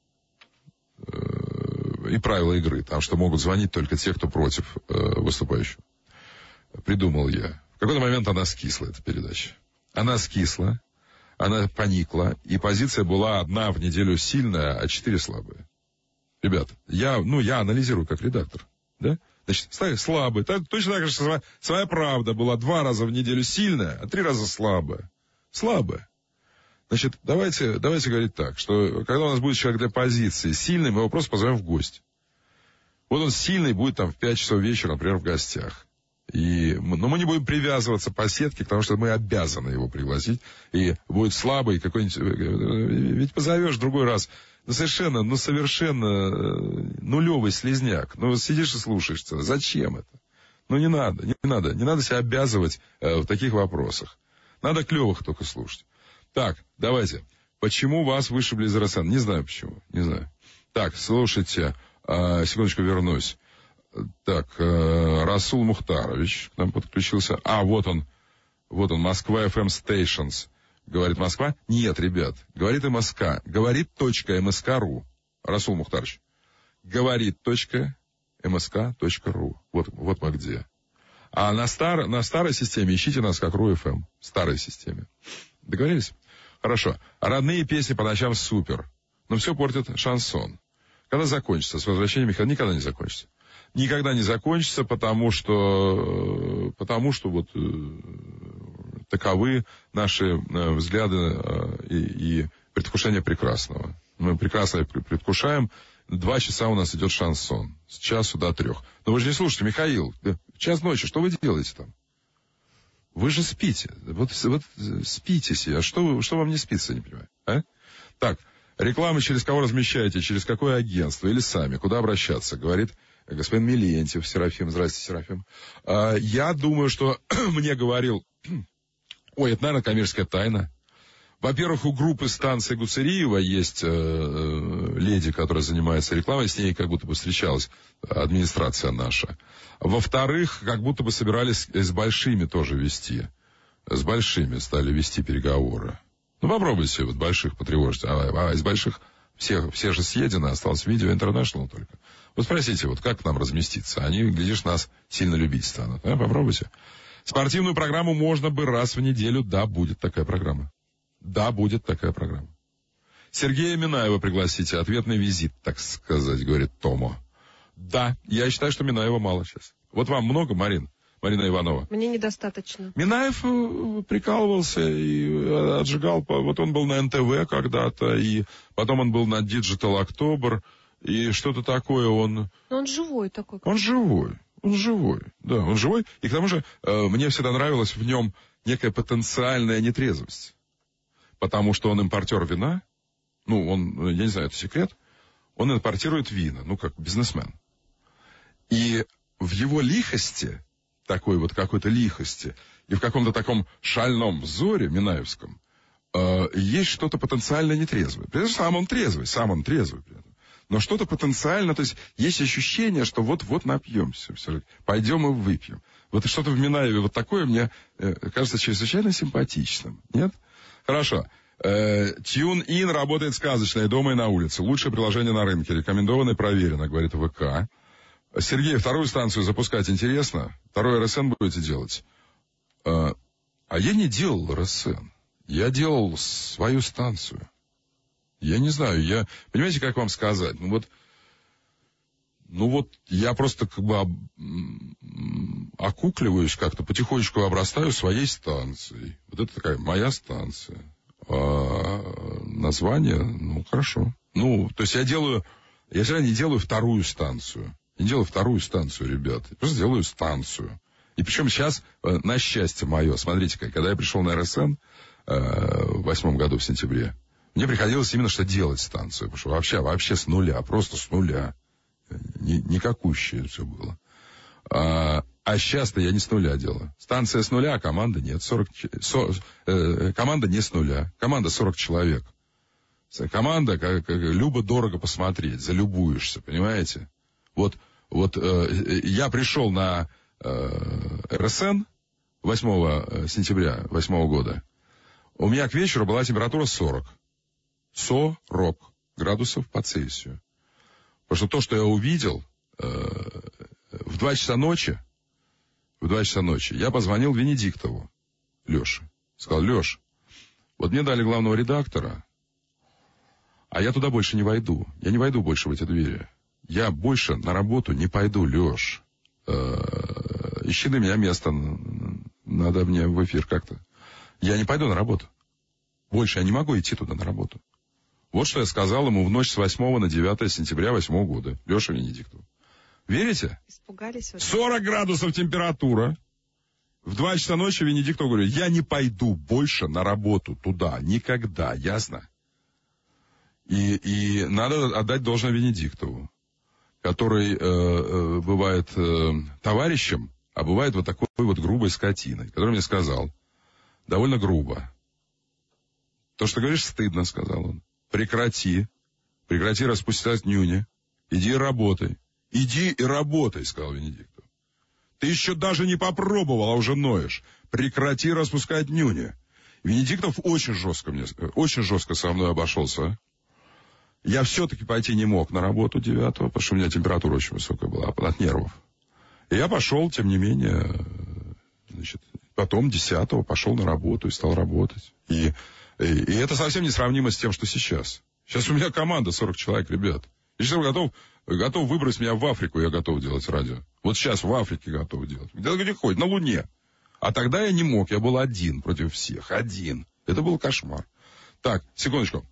И правила игры. Там, что могут звонить только те, кто против выступающего. Придумал я. В какой-то момент она скисла, эта передача. Она скисла, она поникла, и позиция была одна в неделю сильная, а 4 слабые. Ребят, я анализирую как редактор, да? Значит, слабые. Точно так же, что своя правда была 2 раза в неделю сильная, а 3 раза слабая. Слабая. Значит, давайте говорить так, что когда у нас будет человек для позиции сильный, мы его просто позовем в гости. Вот он сильный будет там в 5 часов вечера, например, в гостях. Но мы не будем привязываться по сетке, потому что мы обязаны его пригласить. И будет слабый какой-нибудь... Ведь позовешь в другой раз. Совершенно нулевый слизняк. Сидишь и слушаешься. Зачем это? Не надо себя обязывать в таких вопросах. Надо клевых только слушать. Так, давайте. Почему вас вышибли из РСН? Не знаю почему. Не знаю. Так, слушайте. Секундочку, вернусь. Так, Расул Мухтарович к нам подключился. Вот он, Москва FM Stations. Говорит Москва? Нет, ребят, говорит МСК. Говорит .msk.ru. Расул Мухтарович. Говорит .msk.ru. Вот мы где. А на старой системе ищите нас как RU.FM. В старой системе. Договорились? Хорошо. Родные песни по ночам супер. Но все портит шансон. Когда закончится? С возвращением Михаила никогда не закончится. никогда не закончится, потому что вот таковы наши взгляды и предвкушение прекрасного. Мы прекрасно предвкушаем. 2 часа у нас идет шансон. С часу до 3. Но вы же не слушайте, Михаил. В час ночи, что вы делаете там? Вы же спите. Вот спите себе. А что вам не спится, не понимаю? А? Так, реклама через кого размещаете? Через какое агентство? Или сами? Куда обращаться? Говорит господин Милентьев, Серафим. Здрасте, Серафим. Я думаю, что мне говорил... Ой, это, наверное, коммерческая тайна. Во-первых, у группы станции Гуцериева есть леди, которая занимается рекламой, с ней как будто бы встречалась администрация наша. Во-вторых, как будто бы собирались с большими тоже вести. С большими стали вести переговоры. Ну, попробуйте вот больших потревожить. А из больших все же съедены, осталось видео International только. Вот спросите, вот как нам разместиться? Они, глядишь, нас сильно любить станут. Попробуйте. Спортивную программу можно бы раз в неделю. Да, будет такая программа. Да, будет такая программа. Сергея Минаева пригласите. Ответный визит, так сказать, говорит Томо. Да, я считаю, что Минаева мало сейчас. Вот вам много, Марина Иванова? Мне недостаточно. Минаев прикалывался и отжигал. Вот он был на НТВ когда-то, и потом он был на Digital October, и что-то такое он... Но он живой такой. Он живой. Да, он живой. И к тому же мне всегда нравилась в нем некая потенциальная нетрезвость. Потому что он импортер вина. Ну, он, я не знаю, это секрет. Он импортирует вина, как бизнесмен. И в его лихости, такой вот какой-то лихости, и в каком-то таком шальном взоре минаевском, есть что-то потенциально нетрезвое. При этом сам он трезвый при этом. Но что-то потенциально, то есть есть ощущение, что вот напьемся, пойдем и выпьем. Вот что-то в Минаеве вот такое мне кажется чрезвычайно симпатичным. Нет? Хорошо. TuneIn работает сказочно и дома, и на улице. Лучшее приложение на рынке. Рекомендовано и проверено, говорит ВК. Сергей, 2-ю станцию запускать интересно? 2-й РСН будете делать? А я не делал РСН. Я делал свою станцию. Я не знаю, понимаете, как вам сказать? Ну вот я просто как бы окукливаюсь как-то, потихонечку обрастаю своей станцией. Вот это такая моя станция. Название, хорошо. То есть я всегда не делаю 2-ю станцию. Не делаю 2-ю станцию, ребята. Я просто делаю станцию. И причем сейчас, на счастье мое, смотрите, когда я пришел на РСН в 2008 году, в сентябре, мне приходилось именно что делать станцию. Потому что вообще с нуля, просто с нуля. Никакущее все было. А сейчас-то я не с нуля делаю. Станция с нуля, а команда нет. Команда не с нуля. Команда 40 человек. Команда, как любо-дорого посмотреть. Залюбуешься, понимаете? Вот я пришел на РСН 8 сентября 2008 года. У меня к вечеру была температура 40 градусов по Цельсию. Потому что то, что я увидел в 2 часа ночи, я позвонил Венедиктову, Леше. Сказал: Леш, вот мне дали главного редактора, а я туда больше не войду. Я не войду больше в эти двери. Я больше на работу не пойду, Леш. Ищи для меня место. Надо мне в эфир как-то. Я не пойду на работу. Больше я не могу идти туда на работу. Вот что я сказал ему в ночь с 8 на 9 сентября 2008 года. Леша Венедиктов. Верите? Испугались? 40 градусов температура. В 2 часа ночи Венедиктов говорит: я не пойду больше на работу туда. Никогда. Ясно? И надо отдать должное Венедиктову, который бывает товарищем, а бывает вот такой вот грубой скотиной, который мне сказал, довольно грубо: то, что говоришь, стыдно, сказал он. Прекрати распускать нюни. Иди и работай. Иди и работай, сказал Венедиктов. Ты еще даже не попробовал, а уже ноешь. Прекрати распускать нюни. Венедиктов очень жестко со мной обошелся. Я все-таки пойти не мог на работу 9-го, потому что у меня температура очень высокая была от нервов. И я пошел, тем не менее, потом 10-го пошел на работу и стал работать. И это совсем не сравнимо с тем, что сейчас. Сейчас у меня команда 40 человек, ребят. Я сейчас готов Готов выбросить меня в Африку, я готов делать радио. Вот сейчас в Африке готов делать. Где хоть, на Луне. А тогда я не мог, я был один против всех. Один. Это был кошмар. Так, секундочку.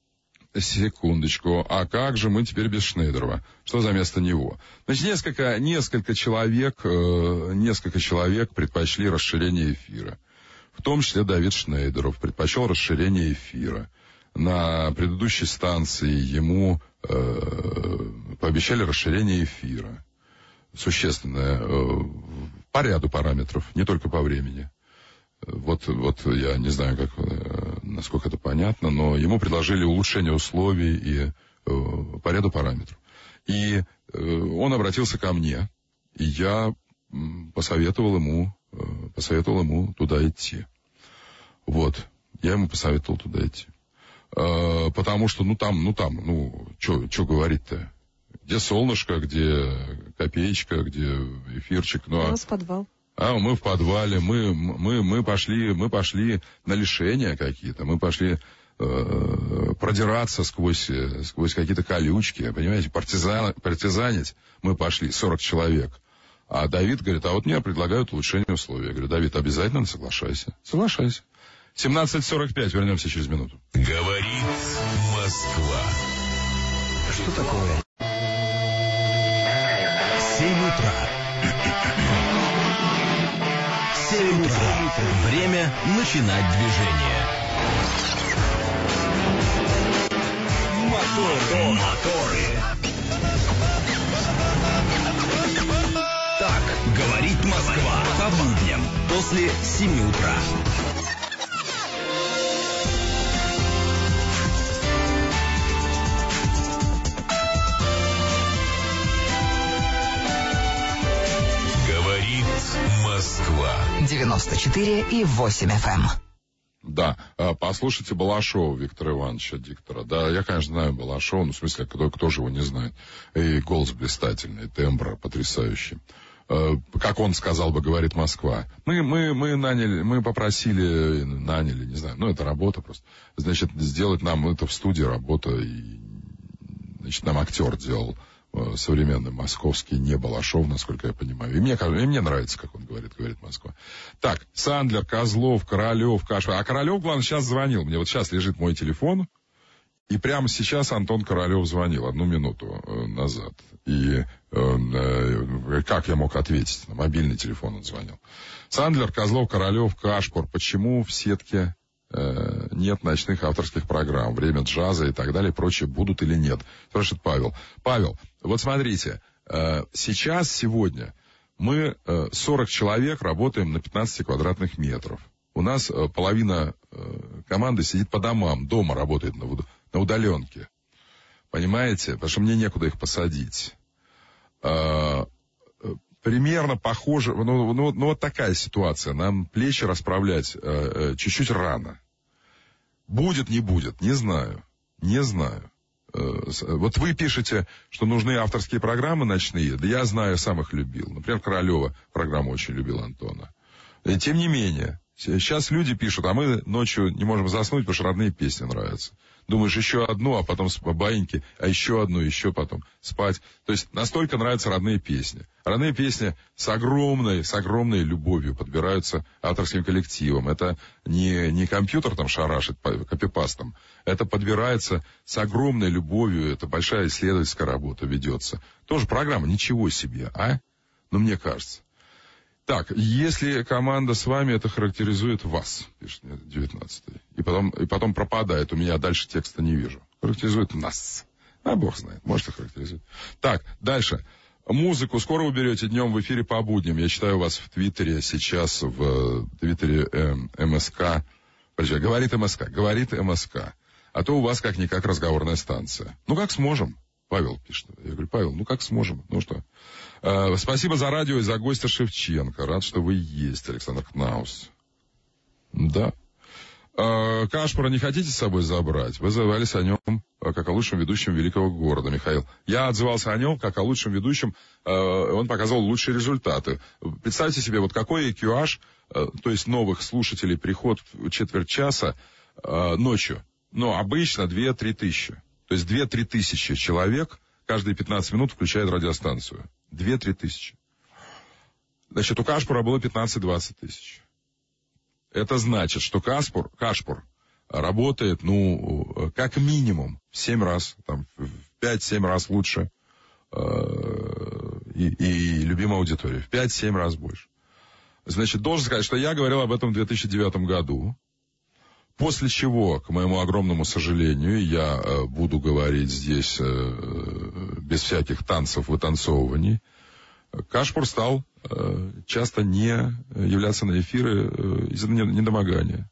А как же мы теперь без Шнейдерова? Что за место него? Значит, несколько человек предпочли расширение эфира. В том числе Давид Шнейдеров предпочел расширение эфира. На предыдущей станции ему пообещали расширение эфира. Существенное. По ряду параметров, не только по времени. Вот я не знаю, насколько это понятно, но ему предложили улучшение условий и по ряду параметров. И он обратился ко мне, и я посоветовал ему туда идти. Вот, я ему посоветовал туда идти. Потому что, что говорить-то? Где солнышко, где копеечка, где эфирчик. У нас подвал. Мы в подвале, мы пошли на лишения какие-то, мы пошли продираться сквозь какие-то колючки, понимаете, партизанить мы пошли, 40 человек. А Давид говорит, а вот мне предлагают улучшение условий. Я говорю, Давид, обязательно соглашайся. 17:45, вернемся через минуту. Говорит Москва. Что такое? 7 утра. 7 утра. Время начинать движение. Моторы. Так говорит Москва. По будням после 7 утра. Москва. 94,8 FM. Да, послушайте Балашова Виктора Ивановича, диктора. Да, я, конечно, знаю Балашова, в смысле, кто же его не знает. И голос блистательный, тембр потрясающий. Как он сказал бы, говорит Москва. Мы попросили, не знаю, это работа просто. Значит, сделать нам это в студии работа, и, значит, нам актер делал. Современный московский, не Балашов, насколько я понимаю. И мне нравится, как он говорит Москва. Так, Сандлер, Козлов, Королев, Кашин. А Королев, главное, сейчас звонил. Мне вот сейчас лежит мой телефон, и прямо сейчас Антон Королев звонил 1 минуту назад. И как я мог ответить? На мобильный телефон он звонил. Сандлер, Козлов, Королев, Кашпор. Почему в сетке нет ночных авторских программ, время джаза и так далее, прочее, будут или нет? Спрашивает Павел. Павел, вот смотрите, сегодня мы 40 человек работаем на 15 квадратных метров. У нас половина команды сидит по домам, дома работает на удаленке. Понимаете? Потому что мне некуда их посадить. Примерно похоже, вот такая ситуация. Нам плечи расправлять чуть-чуть рано. Будет, не будет, не знаю. Вот вы пишете, что нужны авторские программы ночные. Да я знаю, сам их любил. Например, Королева программу очень любил Антона. И тем не менее, сейчас люди пишут, а мы ночью не можем заснуть, потому что родные песни нравятся. Думаешь, еще одну, а потом баиньки, а еще одну, еще потом спать. То есть настолько нравятся родные песни. Родные песни с огромной любовью подбираются авторским коллективом. Это не компьютер там шарашит копипастом. Это подбирается с огромной любовью. Это большая исследовательская работа ведется. Тоже программа, ничего себе, а? Мне кажется. Так, если команда с вами, это характеризует вас, пишет 19-й. И потом пропадает, у меня дальше текста не вижу. Характеризует нас. Бог знает, может и характеризует. Так, дальше. Музыку скоро уберете днем в эфире по будням. Я читаю вас в Твиттере сейчас, в Твиттере МСК. Говорит МСК. А то у вас как-никак разговорная станция. Как сможем? Павел пишет. Я говорю, Павел, как сможем? Что? Спасибо за радио и за гостя Шевченко. Рад, что вы есть, Александр Кнаус. Да. Кашпара не хотите с собой забрать? Вы отзывались о нем как о лучшем ведущем великого города, Михаил. Я отзывался о нем как о лучшем ведущем. Он показал лучшие результаты. Представьте себе, какой EQH, то есть новых слушателей, приход в четверть часа ночью. Обычно 2-3 тысячи. То есть 2-3 тысячи человек каждые 15 минут включает радиостанцию. 2-3 тысячи. Значит, у Кашпура было 15-20 тысяч. Это значит, что Кашпур работает, как минимум в 7 раз, там, в 5-7 раз лучше и любимая аудитория. В 5-7 раз больше. Значит, должен сказать, что я говорил об этом в 2009 году. После чего, к моему огромному сожалению, я буду говорить здесь без всяких танцев, вытанцовываний, Кашпур стал часто не являться на эфиры из-за недомогания.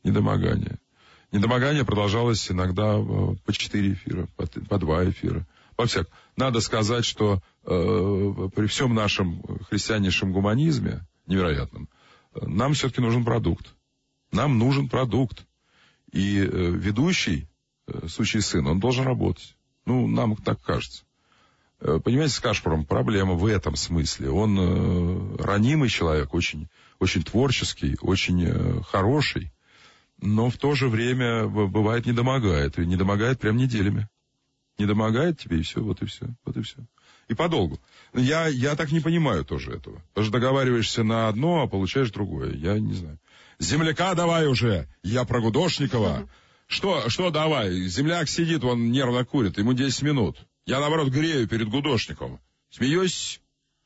Недомогание продолжалось иногда по 4 эфира, по 2 эфира. Во-всяком. Надо сказать, что при всем нашем христианнейшем гуманизме, невероятном, нам все-таки нужен продукт. Нам нужен продукт. И ведущий, сучий сын, он должен работать. Нам так кажется. Понимаете, с Кашпуром проблема в этом смысле. Он ранимый человек, очень, очень творческий, очень хороший, но в то же время бывает недомогает. И недомогает прям неделями. Недомогает тебе, и все, вот и все. И подолгу. Я так не понимаю тоже этого. Потому что договариваешься на одно, а получаешь другое. Я не знаю. Земляка давай уже, я про Гудошникова. Что давай? Земляк сидит, он нервно курит, ему 10 минут. Я, наоборот, грею перед Гудошниковым. Смеюсь?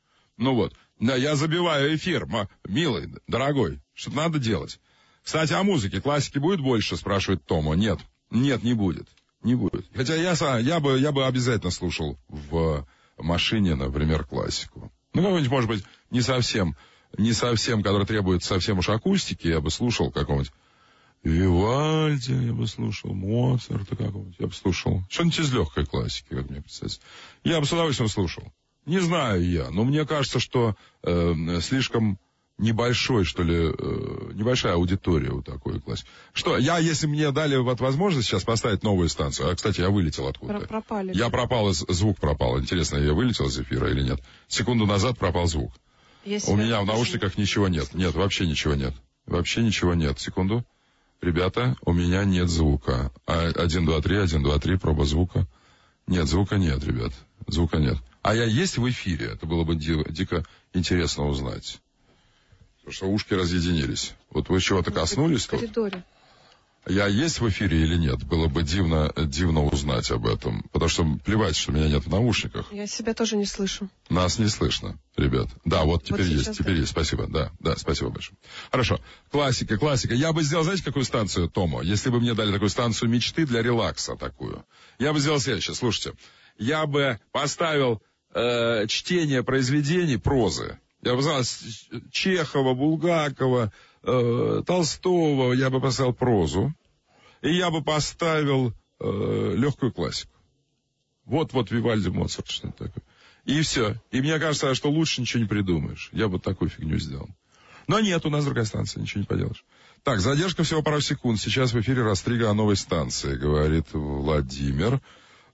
Я забиваю эфир. Милый, дорогой, что-то надо делать. Кстати, о музыке. Классики будет больше, спрашивает Тома. Нет, не будет. Хотя я бы обязательно слушал в машине, например, классику. Какой-нибудь, может быть, не совсем, который требует совсем уж акустики, я бы слушал какого-нибудь Вивальди, я бы слушал Моцарта какого-нибудь, я бы слушал что-нибудь из легкой классики, как мне представляется. Я бы с удовольствием слушал. Не знаю я, но мне кажется, что слишком небольшая аудитория у такой классики. Если мне дали возможность сейчас поставить новую станцию, кстати, я вылетел откуда-то. Пропали. Я пропал, звук пропал. Интересно, я вылетел из эфира или нет? Секунду назад пропал звук. У меня в наушниках ничего нет. Нет, вообще ничего нет. Секунду. Ребята, у меня нет звука. 1, 2, 3, 1, 2, 3, проба звука. Нет, звука нет, ребят. Звука нет. А я есть в эфире? Это было бы дико интересно узнать. Потому что ушки разъединились. Вот вы чего-то коснулись тут? В коридоре. Я есть в эфире или нет? Было бы дивно узнать об этом. Потому что плевать, что меня нет в наушниках. Я себя тоже не слышу. Нас не слышно, ребят. Да, вот теперь есть. Спасибо. Да, спасибо большое. Хорошо. Классика. Я бы сделал, знаете, какую станцию, Томо? Если бы мне дали такую станцию мечты для релакса такую. Я бы сделал следующее. Слушайте. Я бы поставил чтение произведений прозы. Я бы знал Чехова, Булгакова, Толстого, я бы поставил прозу, и я бы поставил легкую классику. Вот Вивальди, Моцарт, что-то такое. И все. И мне кажется, что лучше ничего не придумаешь. Я бы такую фигню сделал. Но нет, у нас другая станция, ничего не поделаешь. Так, задержка всего пару секунд. Сейчас в эфире Растрига о новой станции, говорит Владимир.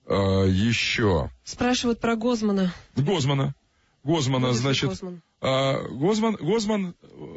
Еще. Спрашивают про Гозмана. Гозмана, значит... Гозман,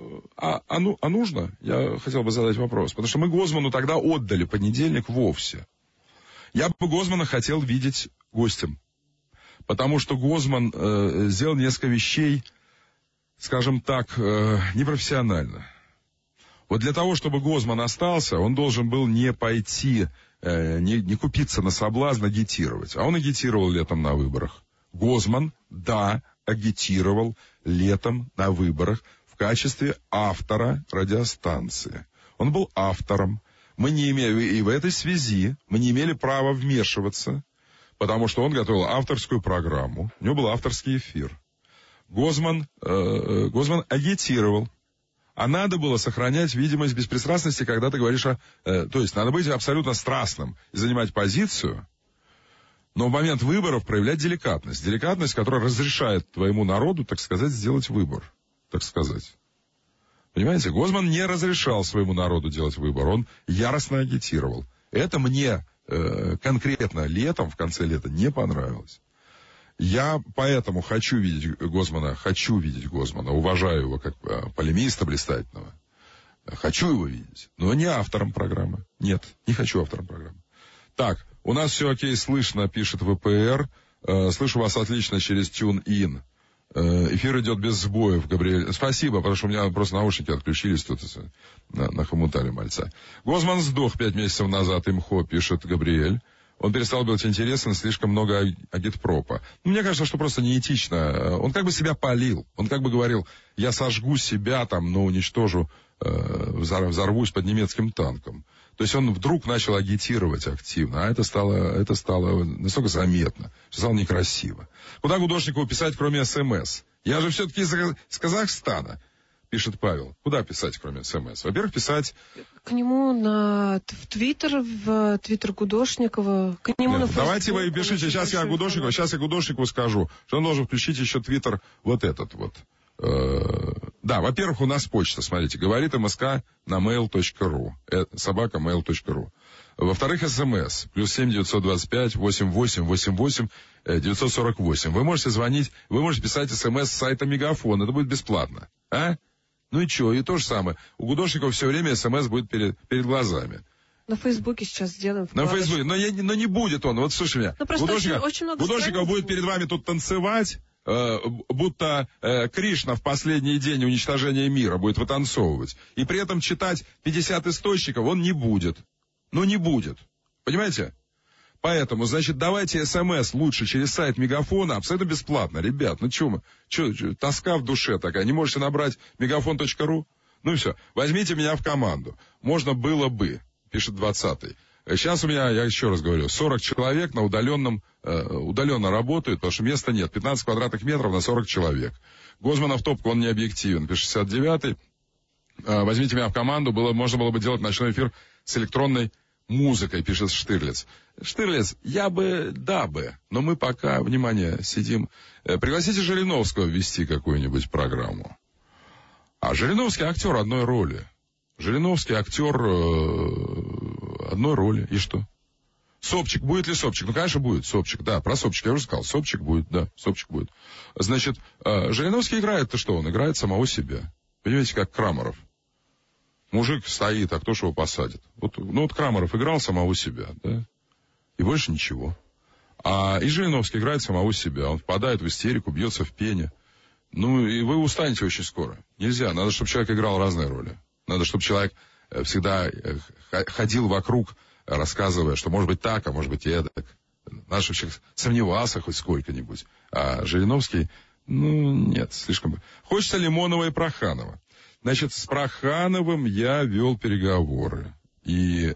нужно? Я хотел бы задать вопрос. Потому что мы Гозману тогда отдали понедельник вовсе. Я бы Гозмана хотел видеть гостем. Потому что Гозман сделал несколько вещей, скажем так, непрофессионально. Вот для того, чтобы Гозман остался, он должен был не пойти, не купиться на соблазн агитировать. А он агитировал летом на выборах. Гозман, да, агитировал летом на выборах в качестве автора радиостанции. Он был автором. Мы не имели, и в этой связи мы не имели права вмешиваться, потому что он готовил авторскую программу. У него был авторский эфир. Гозман агитировал. А надо было сохранять видимость беспристрастности, когда ты говоришь то есть надо быть абсолютно страстным и занимать позицию, но в момент выборов проявлять деликатность. Деликатность, которая разрешает твоему народу, так сказать, сделать выбор. Так сказать. Понимаете, Гозман не разрешал своему народу делать выбор. Он яростно агитировал. Это мне конкретно летом, в конце лета, не понравилось. Я поэтому хочу видеть Гозмана, уважаю его как полемиста блистательного. Хочу его видеть, но не автором программы. Нет, не хочу автором программы. Так, у нас все окей, слышно, пишет ВПР. Слышу вас отлично через TuneIn. Эфир идет без сбоев, Габриэль. Спасибо, потому что у меня просто наушники отключились, тут нахомутали мальца. Гозман сдох 5 месяцев назад, имхо, пишет Габриэль. Он перестал быть интересен, слишком много агитпропа. Мне кажется, что просто неэтично. Он как бы себя палил. Он как бы говорил, я сожгу себя там, но уничтожу, взорвусь под немецким танком. То есть он вдруг начал агитировать активно, а это стало настолько заметно, что стало некрасиво. Куда Гудошникову писать, кроме СМС? Я же все-таки из пишет Павел. Куда писать, кроме СМС? Во-первых, писать... К нему в Твиттер Гудошникова, к нему на Facebook. Давайте вы пишите, сейчас я Гудошникову скажу, что он должен включить еще Твиттер вот этот вот. Да, во-первых, у нас почта, смотрите, говорит МСК на mail.ru, @mail.ru. Во-вторых, СМС, +7 925 88 88 948. Вы можете звонить, вы можете писать СМС с сайта Мегафон, это будет бесплатно, а? Ну и что, и то же самое. У Гудошникова все время СМС будет перед глазами. На Фейсбуке сейчас сделаем. На Фейсбуке, но не будет он, вот слушай меня. Гудошников будет перед вами тут танцевать, будто Кришна в последний день уничтожения мира будет вытанцовывать. И при этом читать 50 источников он не будет. Ну, не будет. Понимаете? Поэтому, значит, давайте СМС лучше через сайт Мегафона, абсолютно бесплатно. Ребят, ну что, тоска в душе такая. Не можете набрать мегафон.ру? Ну и все. Возьмите меня в команду. Можно было бы, пишет 20-й. Сейчас у меня, я еще раз говорю, 40 человек на удаленно работают, потому что места нет. 15 квадратных метров на 40 человек. Гозманов топка, он не объективен, пишет 69-й. Возьмите меня в команду, можно было бы делать ночной эфир с электронной музыкой, пишет Штирлиц. Штирлиц, да бы, но мы пока, внимание, сидим. Пригласите Жириновского вести какую-нибудь программу. А Жириновский актер одной роли. Жириновский актер одной роли. И что? Собчик. Будет ли Собчик? Ну, конечно, будет Собчик. Да, про Собчик я уже сказал. Собчик будет, да, Собчик будет. Значит, Жириновский играет-то что? Он играет самого себя. Понимаете, как Крамаров. Мужик стоит, а кто ж его посадит? Вот Крамаров играл самого себя, да? И больше ничего. И Жириновский играет самого себя. Он впадает в истерику, бьется в пене. Ну, и вы устанете очень скоро. Нельзя. Надо, чтобы человек играл разные роли. Надо, чтобы человек всегда ходил вокруг, рассказывая, что может быть так, а может быть и эдак. Надо, чтобы человек сомневался хоть сколько-нибудь. А Жириновский, нет, слишком... Хочется Лимонова и Проханова. Значит, с Прохановым я вел переговоры. И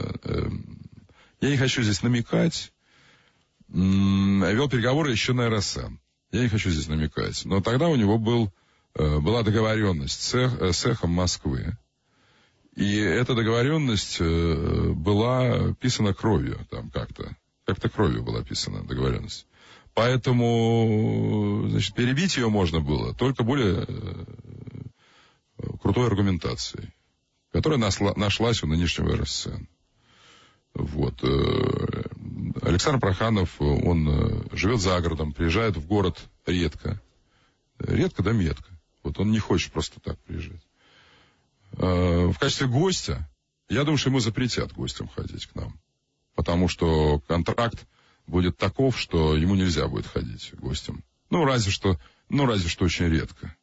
я не хочу здесь намекать. Вел переговоры еще на РСН. Я не хочу здесь намекать. Но тогда у него была договоренность с «Эхом Москвы». И эта договоренность была писана кровью. Там как-то кровью была писана договоренность. Поэтому, значит, перебить ее можно было только более крутой аргументацией, которая нашлась у нынешнего РСН. Вот. Александр Проханов, он живет за городом, приезжает в город редко. Редко, да метко. Вот он не хочет просто так приезжать. В качестве гостя, я думаю, что ему запретят гостям ходить к нам. Потому что контракт будет таков, что ему нельзя будет ходить гостям. Разве что очень редко.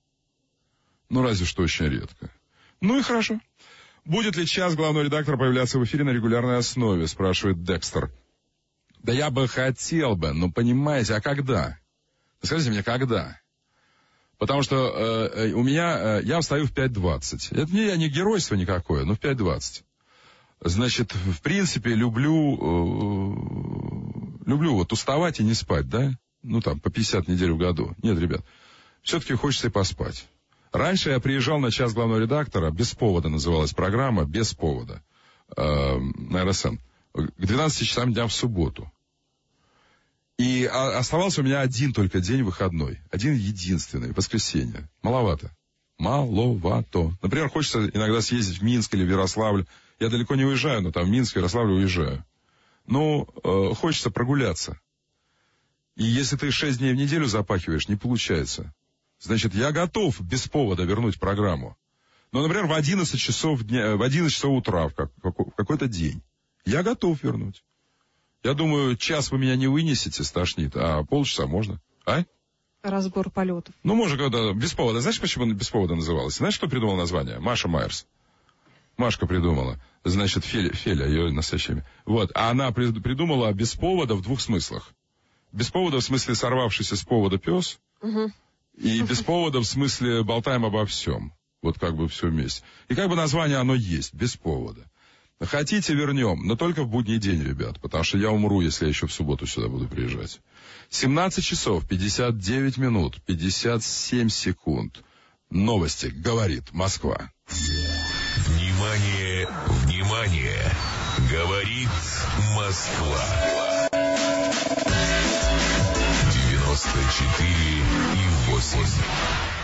Ну и хорошо. Будет ли час главного редактора появляться в эфире на регулярной основе, спрашивает Декстер. Да я бы хотел бы, но понимаете, а когда? Скажите мне, когда? Потому что я встаю в 5:20. Это не геройство никакое, но в 5:20. Значит, в принципе, люблю вот уставать и не спать, да? По 50 недель в году. Нет, ребят, все-таки хочется и поспать. Раньше я приезжал на час главного редактора, без повода называлась программа, без повода, на РСН, к 12 часам дня в субботу. И оставался у меня один только день выходной. Один единственный, воскресенье. Маловато. Например, хочется иногда съездить в Минск или в Ярославль. Я далеко не уезжаю, но там в Минск, Ярославль уезжаю. Хочется прогуляться. И если ты 6 дней в неделю запахиваешь, не получается. Значит, я готов без повода вернуть программу. Но, например, в 11 часов утра, в какой-то день. Я готов вернуть. Я думаю, час вы меня не вынесете, стошнит, а полчаса можно. А? Разбор полетов. Ну, можно когда без повода. Знаешь, почему без повода называлась? Знаешь, кто придумал название? Маша Майерс. Машка придумала. Значит, Феля, ее настоящее имя. Вот. А она придумала без повода в двух смыслах. Без повода в смысле сорвавшийся с повода пес. Угу. И без повода в смысле болтаем обо всем. Вот как бы все вместе. И как бы название оно есть, без повода. Хотите, вернем, но только в будний день, ребят, потому что я умру, если я еще в субботу сюда буду приезжать. 17 часов, 59 минут, 57 секунд. Новости, говорит Москва. Внимание, внимание, говорит Москва. 94,8.